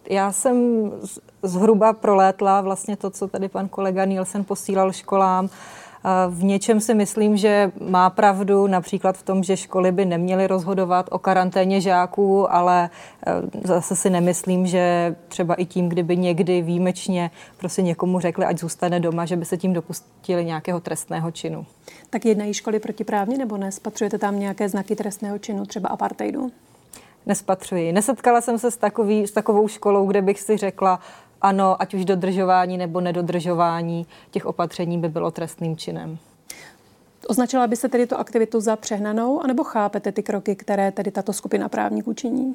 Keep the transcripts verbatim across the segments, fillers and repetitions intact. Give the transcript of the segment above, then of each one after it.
Já jsem zhruba prolétla vlastně to, co tady pan kolega Nielsen posílal školám. V něčem si myslím, že má pravdu, například v tom, že školy by neměly rozhodovat o karanténě žáků, ale zase si nemyslím, že třeba i tím, kdyby někdy výjimečně prostě někomu řekli, ať zůstane doma, že by se tím dopustili nějakého trestného činu. Tak jednají školy protiprávně nebo ne? Spatřujete tam nějaké znaky trestného činu, třeba apartheidu? Nespatřuji. Nesetkala jsem se s, takový, s takovou školou, kde bych si řekla, ano, ať už dodržování nebo nedodržování těch opatření by bylo trestným činem. Označila by se tedy tu aktivitu za přehnanou, anebo chápete ty kroky, které tedy tato skupina právníků činí?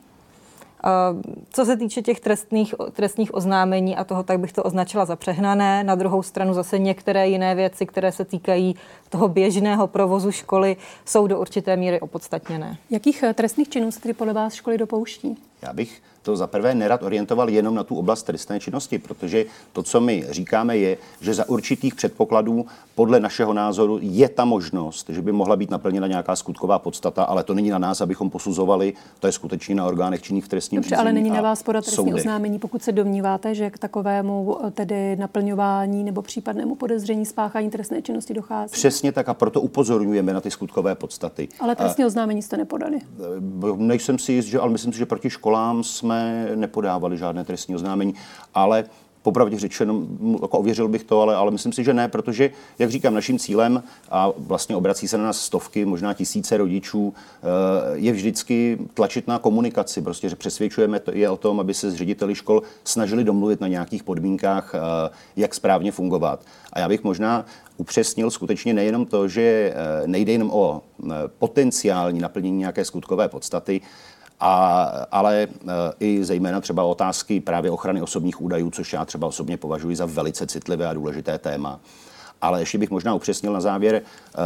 Co se týče těch trestných, trestních oznámení a toho, tak bych to označila za přehnané. Na druhou stranu zase některé jiné věci, které se týkají toho běžného provozu školy, jsou do určité míry opodstatněné. Jakých trestných činů se tedy podle vás školy dopouští? Já bych to za prvé nerad orientoval jenom na tu oblast trestné činnosti, protože to, co my říkáme, je, že za určitých předpokladů podle našeho názoru je ta možnost, že by mohla být naplněna nějaká skutková podstata, ale to není na nás, abychom posuzovali, to je skutečně na orgánech činných v trestním řízení. Dobře, ale není na vás podat trestní oznámení, pokud se domníváte, že k takovému tedy naplňování nebo případnému podezření spáchání trestné činnosti dochází. Přesně tak a proto upozorňujeme na ty skutkové podstaty. Ale trestní oznámení jste nepodali. Nejsem si jist, že, ale myslím si, že proti školám jsme nepodávali žádné trestní oznámení, ale popravdě řečeno, jako ověřil bych to, ale, ale myslím si, že ne, protože, jak říkám, naším cílem, a vlastně obrací se na nás stovky, možná tisíce rodičů, je vždycky tlačit na komunikaci. Prostě, že přesvědčujeme je o tom, aby se s řediteli škol snažili domluvit na nějakých podmínkách, jak správně fungovat. A já bych možná upřesnil skutečně nejenom to, že nejde jenom o potenciální naplnění nějaké skutkové podstaty, A, ale i zejména třeba otázky právě ochrany osobních údajů, což já třeba osobně považuji za velice citlivé a důležité téma. Ale ještě bych možná upřesnil na závěr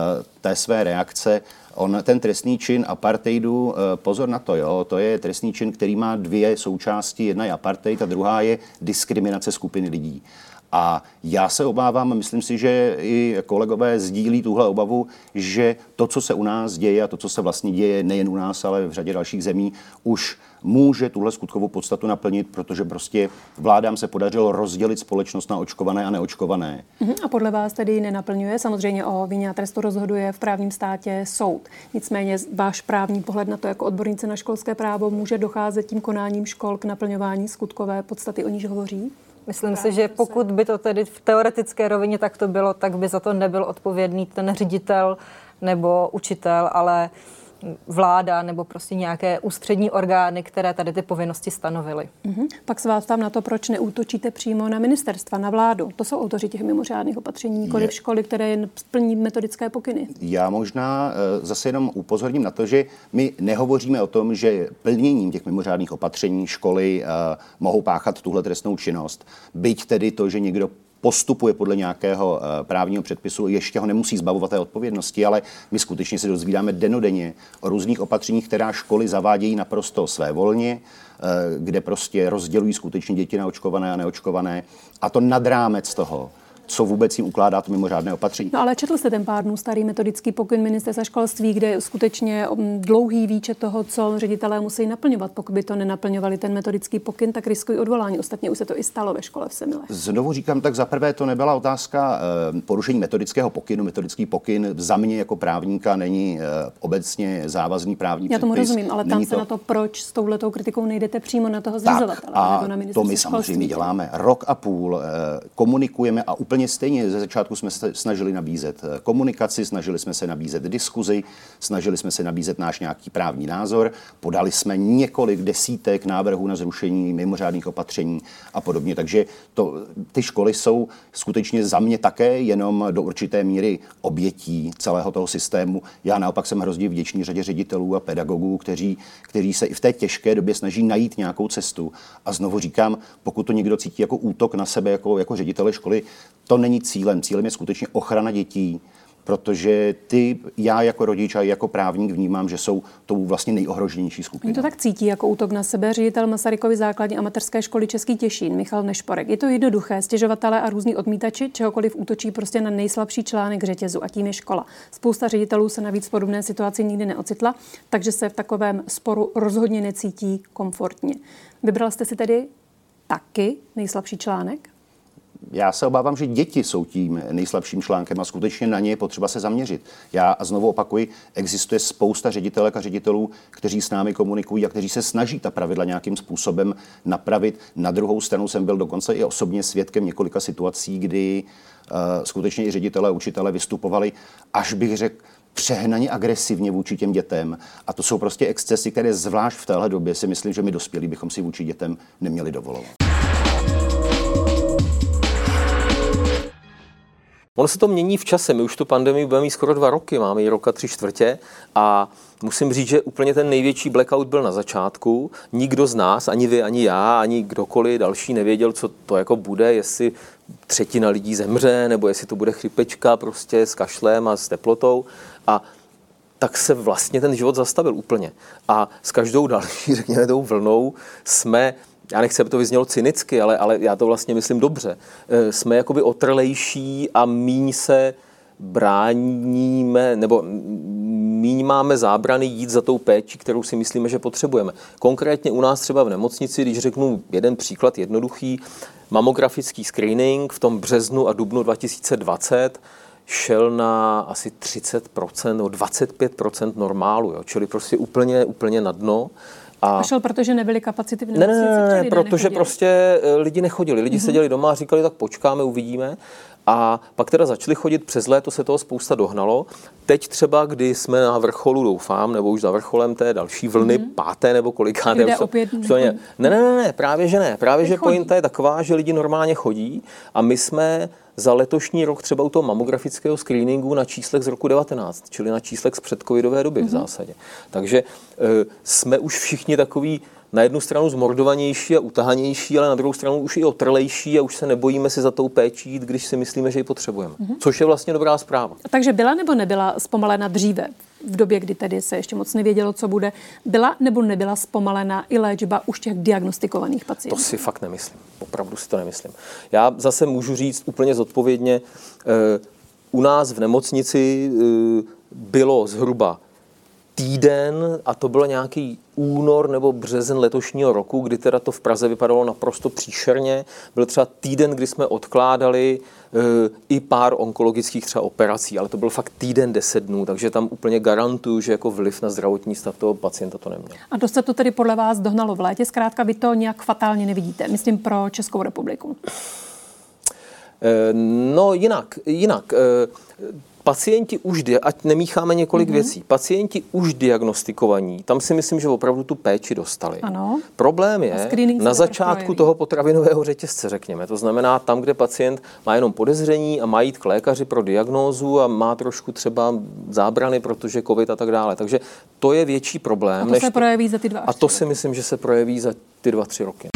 té své reakce. On, ten trestný čin apartheidu, pozor na to, jo, to je trestný čin, který má dvě součásti. Jedna je apartheid a druhá je diskriminace skupiny lidí. A já se obávám, myslím si, že i kolegové sdílí tuhle obavu, že to, co se u nás děje a to, co se vlastně děje nejen u nás, ale v řadě dalších zemí, už může tuhle skutkovou podstatu naplnit, protože prostě vládám se podařilo rozdělit společnost na očkované a neočkované. A podle vás tedy nenaplňuje? Samozřejmě o vině a trestu rozhoduje v právním státě soud. Nicméně váš právní pohled na to jako odbornice na školské právo může docházet tím konáním škol k naplňování skutkové podstaty, o níž hovoří? Myslím si, že pokud by to tedy v teoretické rovině takto bylo, tak by za to nebyl odpovědný ten ředitel nebo učitel, ale vláda nebo prostě nějaké ústřední orgány, které tady ty povinnosti stanovily. Mm-hmm. Pak se vás tam na to, proč neútočíte přímo na ministerstva, na vládu. To jsou autoři těch mimořádných opatření, nikoliv školy, které jen plní metodické pokyny. Já možná zase jenom upozorním na to, že my nehovoříme o tom, že plněním těch mimořádných opatření školy uh, mohou páchat tuhle trestnou činnost. Byť tedy to, že někdo postupuje podle nějakého uh, právního předpisu, ještě ho nemusí zbavovat té odpovědnosti, ale my skutečně se dozvídáme dennodenně o různých opatřeních, která školy zavádějí naprosto svévolně, uh, kde prostě rozdělují skutečně děti na očkované a neočkované, a to nad rámec toho, co vůbec jim ukládá to mimořádné opatření. No ale četl jste ten pár dnů starý metodický pokyn ministerstva školství, kde je skutečně dlouhý výčet toho, co ředitelé musí naplňovat. Pokud by to nenaplňovali ten metodický pokyn, tak riskují odvolání. Ostatně už se to i stalo ve škole v Semilech. Znovu říkám, tak zaprvé to nebyla otázka e, porušení metodického pokynu. Metodický pokyn za mě jako právníka není e, obecně závazný právní Já tomu předpis. rozumím, ale ptám se to... na to, proč s touhletou kritikou nejdete přímo na toho zřizovatele. A nebo na to my samozřejmě děláme. Rok a půl e, komunikujeme a úplně stejně ze začátku jsme se snažili nabízet komunikaci, snažili jsme se nabízet diskuzi, snažili jsme se nabízet náš nějaký právní názor, podali jsme několik desítek návrhů na zrušení mimořádných opatření a podobně. Takže to, ty školy jsou skutečně za mě také jenom do určité míry obětí celého toho systému. Já naopak jsem hrozně vděčný řadě ředitelů a pedagogů, kteří, kteří se i v té těžké době snaží najít nějakou cestu. A znovu říkám, pokud to někdo cítí jako útok na sebe, jako, jako ředitele školy, to není cílem. Cílem je skutečně ochrana dětí, protože ty, já jako rodič a jako právník vnímám, že jsou tou vlastně nejohroženější skupinou. Oni to tak cítí jako útok na sebe ředitel Masarykovy základní a mateřské školy Český Těšín, Michal Nešporek. Je to jednoduché, stěžovatelé a různí odmítači čehokoliv útočí prostě na nejslabší článek řetězu a tím je škola. Spousta ředitelů se navíc v podobné situaci nikdy neocitla, takže se v takovém sporu rozhodně necítí komfortně. Vybral jste si tedy taky nejslabší článek? Já se obávám, že děti jsou tím nejslabším článkem a skutečně na ně je potřeba se zaměřit. Já a znovu opakuji, existuje spousta ředitelek a ředitelů, kteří s námi komunikují a kteří se snaží ta pravidla nějakým způsobem napravit. Na druhou stranu jsem byl dokonce i osobně svědkem několika situací, kdy uh, skutečně i ředitelé a učitelé vystupovali, až bych řekl, přehnaně agresivně vůči těm dětem. A to jsou prostě excesy, které zvlášť v téhle době si myslím, že my dospělí bychom si vůči dětem neměli dovolovat. Ono se to mění v čase. My už tu pandemii budeme mít skoro dva roky, máme ji roka tři čtvrtě a musím říct, že úplně ten největší blackout byl na začátku. Nikdo z nás, ani vy, ani já, ani kdokoliv další nevěděl, co to jako bude, jestli třetina lidí zemře, nebo jestli to bude chřipečka prostě s kašlem a s teplotou. A tak se vlastně ten život zastavil úplně. A s každou další, řekněme, tou vlnou jsme, já nechci, aby to vyznělo cynicky, ale, ale já to vlastně myslím dobře, jsme jakoby otrlejší a míň se bráníme, nebo míň máme zábrany jít za tou péčí, kterou si myslíme, že potřebujeme. Konkrétně u nás třeba v nemocnici, když řeknu jeden příklad jednoduchý, mamografický screening v tom březnu a dubnu dva tisíce dvacet šel na asi třicet procent nebo dvacet pět procent normálu, jo? Čili prostě úplně, úplně na dno. A, a šel, protože nebyly kapacity v nemocnici? Ne, ne, ne, ne protože nechodili? prostě lidi nechodili. Lidi mm-hmm. seděli doma a říkali, tak počkáme, uvidíme. A pak teda začali chodit přes léto, se toho spousta dohnalo. Teď třeba, kdy jsme na vrcholu, doufám, nebo už za vrcholem té další vlny, mm-hmm. páté nebo kolikáté. Kde opět ne, ne, ne, ne, právě že ne. Právě, že pointa je taková, že lidi normálně chodí a my jsme za letošní rok třeba u toho mamografického screeningu na číslech z roku devatenáct, čili na číslech z předcovidové doby mm-hmm. v zásadě. Takže e, jsme už všichni takový na jednu stranu zmordovanější a utahanější, ale na druhou stranu už i otrlejší a už se nebojíme si za tou péčí jít, když si myslíme, že ji potřebujeme. Mm-hmm. Což je vlastně dobrá zpráva. Takže byla nebo nebyla zpomalena dříve, v době, kdy tedy se ještě moc nevědělo, co bude, byla nebo nebyla zpomalena i léčba už těch diagnostikovaných pacientů? To si fakt nemyslím. Opravdu si to nemyslím. Já zase můžu říct úplně zodpovědně, u nás v nemocnici bylo zhruba týden, a to byl nějaký únor nebo březen letošního roku, kdy teda to v Praze vypadalo naprosto příšerně. Byl třeba týden, kdy jsme odkládali e, i pár onkologických třeba operací, ale to byl fakt týden, deset dnů, takže tam úplně garantuju, že jako vliv na zdravotní stav toho pacienta to neměl. A dost se to tedy podle vás dohnalo v létě, zkrátka vy to nějak fatálně nevidíte, myslím pro Českou republiku. E, no jinak, jinak. E, Pacienti už, ať nemícháme několik mm-hmm. věcí, pacienti už diagnostikovaní, tam si myslím, že opravdu tu péči dostali. Ano. Problém je na začátku toho potravinového řetězce, řekněme. To znamená tam, kde pacient má jenom podezření a má jít k lékaři pro diagnózu a má trošku třeba zábrany, protože covid a tak dále. Takže to je větší problém. A to než se projeví za ty dva A to si myslím, že se projeví za ty dva, tři roky.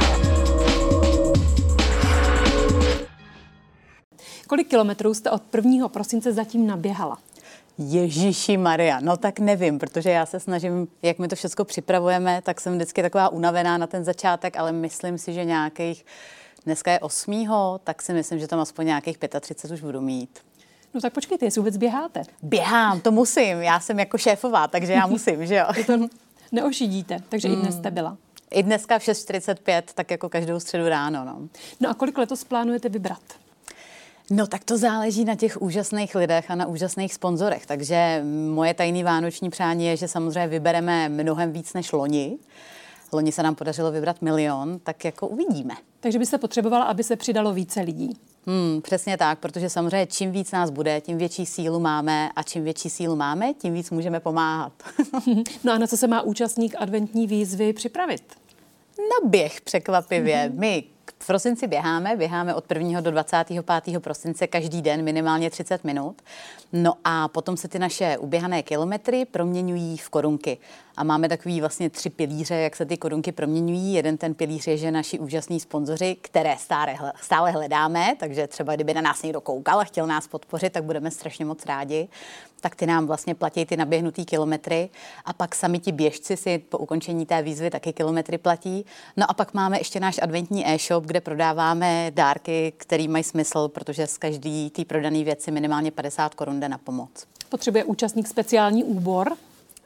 Kolik kilometrů jste od prvního prosince zatím naběhala? Ježíši Maria, no tak nevím, protože já se snažím, jak my to všechno připravujeme, tak jsem vždycky taková unavená na ten začátek, ale myslím si, že nějakých, dneska je osmého, tak si myslím, že tam aspoň nějakých třicet pět už budu mít. No tak počkejte, jestli vůbec běháte. Běhám, to musím, já jsem jako šéfová, takže já musím, že jo. To neošidíte, takže mm. i dnes jste byla. I dneska v šest čtyřicet pět, tak jako každou středu ráno, no. No a kolik letos plánujete vybrat? No tak to záleží na těch úžasných lidech a na úžasných sponzorech. Takže moje tajný vánoční přání je, že samozřejmě vybereme mnohem víc než loni. Loni se nám podařilo vybrat milion, tak jako uvidíme. Takže byste potřebovala, aby se přidalo více lidí. Hmm, přesně tak, protože samozřejmě čím víc nás bude, tím větší sílu máme a čím větší sílu máme, tím víc můžeme pomáhat. No a na co se má účastník adventní výzvy připravit? Na běh překvapivě. Mm-hmm. My v prosinci běháme, běháme od prvního do dvacátého pátého prosince každý den minimálně třicet minut. No a potom se ty naše uběhané kilometry proměňují v korunky. A máme takový vlastně tři pilíře, jak se ty korunky proměňují. Jeden ten pilíř je, že naši úžasní sponzoři, které stále, stále hledáme, takže třeba kdyby na nás někdo koukal a chtěl nás podpořit, tak budeme strašně moc rádi. Tak ty nám vlastně platí ty naběhnutý kilometry a pak sami ti běžci si po ukončení té výzvy taky kilometry platí. No a pak máme ještě náš adventní e-shop, kde prodáváme dárky, které mají smysl, protože z každý té prodané věci minimálně padesát korun jde na pomoc. Potřebuje účastník speciální úbor?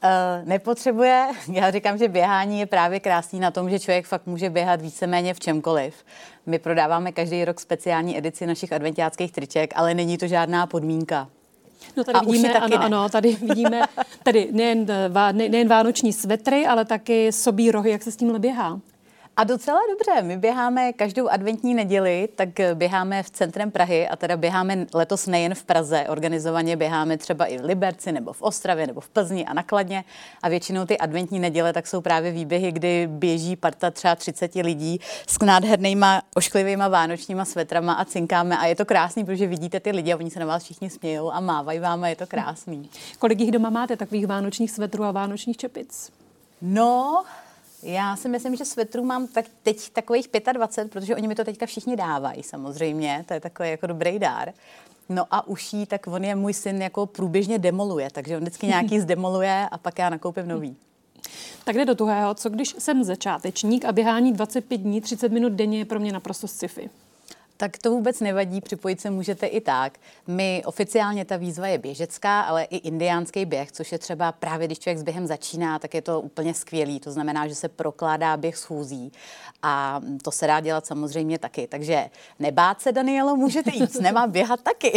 Uh, nepotřebuje. Já říkám, že běhání je právě krásný na tom, že člověk fakt může běhat víceméně v čemkoliv. My prodáváme každý rok speciální edici našich adventiáckých triček, ale není to žádná podmínka. No tady a vidíme, ano, ne. ano, tady vidíme tady nejen, nejen vánoční svetry, ale taky sobí rohy, jak se s tímhle běhá. A docela dobře. My běháme každou adventní neděli, tak běháme v centrem Prahy a teda běháme letos nejen v Praze. Organizovaně běháme třeba i v Liberci, nebo v Ostravě, nebo v Plzni a na Kladně. A většinou ty adventní neděle tak jsou právě výběhy, kdy běží parta třeba třicet lidí s nádhernýma ošklivýma vánočníma svetrama a cinkáme. A je to krásný, protože vidíte ty lidi a oni se na vás všichni smějou a mávají vám a je to krásný. Kolik jich doma máte, takových vánočních svetrů a vánočních čepic? No... Já si myslím, že svetrů mám tak teď takových dvacet pět, protože oni mi to teďka všichni dávají samozřejmě, to je takový jako dobrý dár. No a uší, tak on je můj syn jako průběžně demoluje, takže on vždycky nějaký zdemoluje a pak já nakoupím nový. Tak jde do tuhého, co když jsem začátečník a běhání dvacet pět dní, třicet minut denně je pro mě naprosto sci-fi. Tak to vůbec nevadí, připojit se můžete i tak. My oficiálně ta výzva je běžecká, ale i indiánský běh, což je třeba právě, když člověk s během začíná, tak je to úplně skvělý. To znamená, že se prokládá běh schůzí a to se dá dělat samozřejmě taky. Takže nebát se, Danielo, můžete jít, nemá běhat taky.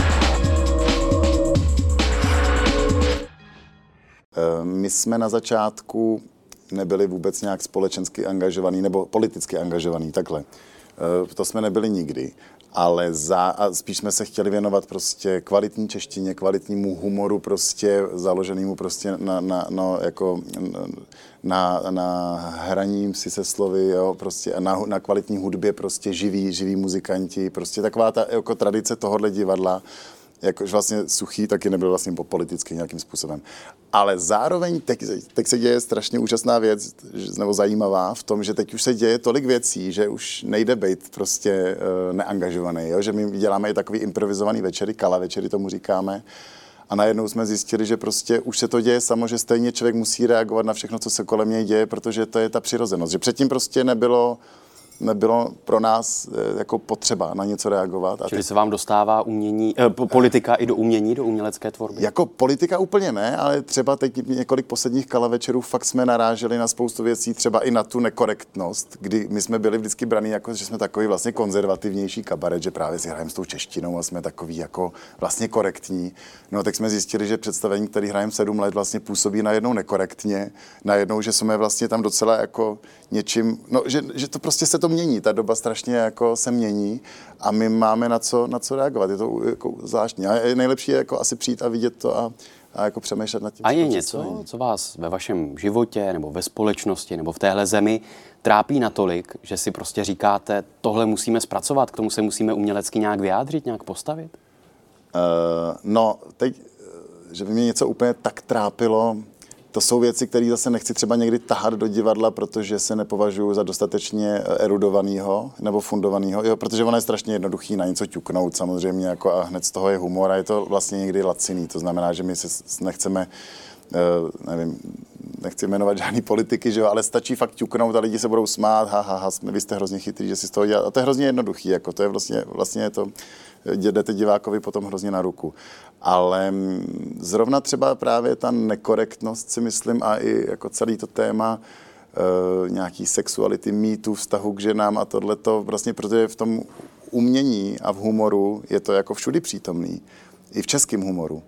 My jsme na začátku nebyli vůbec nějak společensky angažovaný nebo politicky angažovaný, takhle. To jsme nebyli nikdy, ale za, a spíš jsme se chtěli věnovat prostě kvalitní češtině, kvalitnímu humoru prostě založenému prostě na, na, no, jako, na, na hraním si se slovy, jo, prostě na, na kvalitní hudbě prostě živí, živí muzikanti, prostě taková ta jako tradice tohohle divadla, jakož vlastně Suchý taky nebyl vlastně politický nějakým způsobem. Ale zároveň teď, teď se děje strašně úžasná věc, nebo zajímavá v tom, že teď už se děje tolik věcí, že už nejde být prostě uh, neangažovaný, jo? Že my děláme i takový improvizovaný večery, kala večery tomu říkáme. A najednou jsme zjistili, že prostě už se to děje samo, že stejně člověk musí reagovat na všechno, co se kolem něj děje, protože to je ta přirozenost. Že předtím prostě nebylo nebylo pro nás jako potřeba na něco reagovat. Čili se vám dostává umění, eh, politika i do umění, do umělecké tvorby? Jako politika úplně ne, ale třeba teď několik posledních kala večerů fakt jsme naráželi na spoustu věcí, třeba i na tu nekorektnost, kdy my jsme byli vždycky braní jako, že jsme takový vlastně konzervativnější kabaret, že právě si hrajeme s tou češtinou a jsme takový jako vlastně korektní. No tak jsme zjistili, že představení, který hrajeme sedm let, vlastně působí najednou nekorektně, najednou, že jsme vlastně tam docela jako něčím, no že, že to prostě se to mění, ta doba strašně jako se mění a my máme na co, na co reagovat, je to jako zvláštní. A je nejlepší je jako asi přijít a vidět to a, a jako přemýšlet nad tím. A je něco, co vás ve vašem životě nebo ve společnosti nebo v téhle zemi trápí natolik, že si prostě říkáte, tohle musíme zpracovat, k tomu se musíme umělecky nějak vyjádřit, nějak postavit? Uh, no, teď, že by mě něco úplně tak trápilo, to jsou věci, které zase nechci třeba někdy tahat do divadla, protože se nepovažuji za dostatečně erudovanýho nebo fundovanýho, jo, protože ono je strašně jednoduchý na něco ťuknout samozřejmě jako a hned z toho je humor a je to vlastně někdy laciný. To znamená, že my se nechceme, nevím, nechci jmenovat žádný politiky, že jo, ale stačí fakt ťuknout a lidi se budou smát, ha, ha, ha, vy jste hrozně chytrý, že si z toho dělat. A to je hrozně jednoduchý, jako to je vlastně, vlastně to, jdete divákovi potom hrozně na ruku. Ale zrovna třeba právě ta nekorektnost si myslím a i jako celý to téma e, nějaký sexuality, mýtů, vztahu k ženám a tohleto, vlastně protože v tom umění a v humoru je to jako všudy přítomný, i v českém humoru.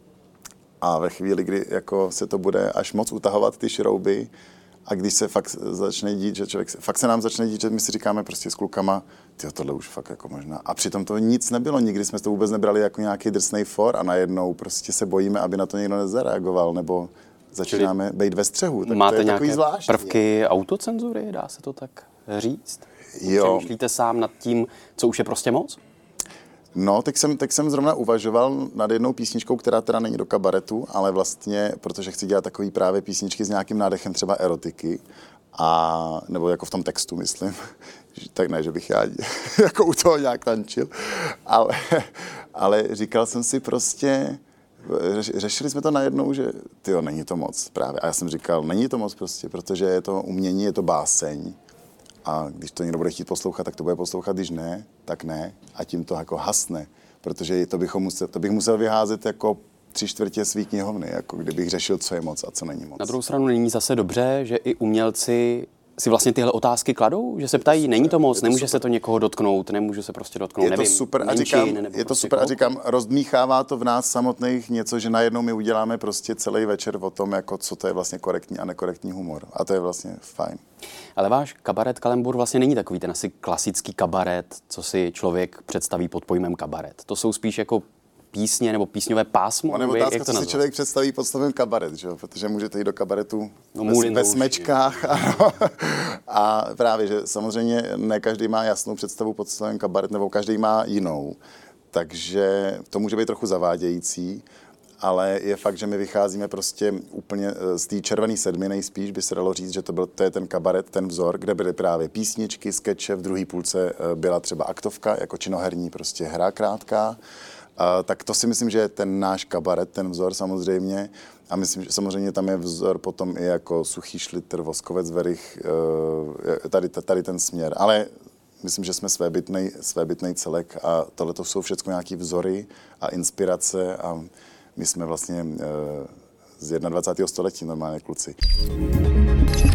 A ve chvíli, kdy jako se to bude až moc utahovat ty šrouby a když se fakt začne dít, že člověk, fakt se nám začne dít, že my si říkáme prostě s klukama, tyjo, tohle už fakt jako možná. A přitom to nic nebylo, nikdy jsme to vůbec nebrali jako nějaký drsnej for a najednou prostě se bojíme, aby na to někdo nezareagoval, nebo začínáme být ve střehu. Tak máte to je nějaké takový zvláštní. Prvky autocenzury, dá se to tak říct? Jo. Přemýšlíte sám nad tím, co už je prostě moc? No, tak jsem, tak jsem zrovna uvažoval nad jednou písničkou, která teda není do kabaretu, ale vlastně, protože chci dělat takový právě písničky s nějakým nádechem třeba erotiky, a, nebo jako v tom textu, myslím. Tak ne, že bych já jako u toho nějak tančil, ale, ale říkal jsem si prostě, řešili jsme to najednou, že tyjo, není to moc právě. A já jsem říkal, není to moc prostě, protože je to umění, je to báseň. A když to někdo bude chtít poslouchat, tak to bude poslouchat, když ne, tak ne. A tím to jako hasne, protože to, bychom musel, to bych musel vyházet jako tři čtvrtě svý knihovny, jako kdybych řešil, co je moc a co není moc. Na druhou stranu není zase dobře, že i umělci si vlastně tyhle otázky kladou, že se ptají, není to moc, to nemůže super. Se to někoho dotknout, nemůže se prostě dotknout, je nevím, to super a menšin, říkám, nebo je to prostě super koho? a říkám, rozdmíchává to v nás samotných něco, že najednou my uděláme prostě celý večer o tom, jako co to je vlastně korektní a nekorektní humor. A to je vlastně fajn. Ale váš kabaret Kalembur vlastně není takový ten asi klasický kabaret, co si člověk představí pod pojmem kabaret. To jsou spíš jako písně nebo písňové pásmo? Ono je otázka, co si člověk představí pod slovem kabaret, že? Protože můžete jít do kabaretu no, ve, ve smečkách. Ano. A právě, že samozřejmě ne každý má jasnou představu pod slovem kabaret, nebo každý má jinou. Takže to může být trochu zavádějící, ale je fakt, že my vycházíme prostě úplně z té červené sedmi nejspíš, by se dalo říct, že to, byl, to je ten kabaret, ten vzor, kde byly právě písničky, skeče, v druhé půlce byla třeba aktovka, jako činoherní prostě hra krátká. Uh, tak to si myslím, že je ten náš kabaret, ten vzor samozřejmě. A myslím, že samozřejmě tam je vzor potom i jako Suchý Šlitr, Voskovec, Verich, uh, tady, tady ten směr. Ale myslím, že jsme svébytnej, svébytnej celek a tohle to jsou všechno nějaký vzory a inspirace a my jsme vlastně uh, z dvacátého prvního století normálně kluci.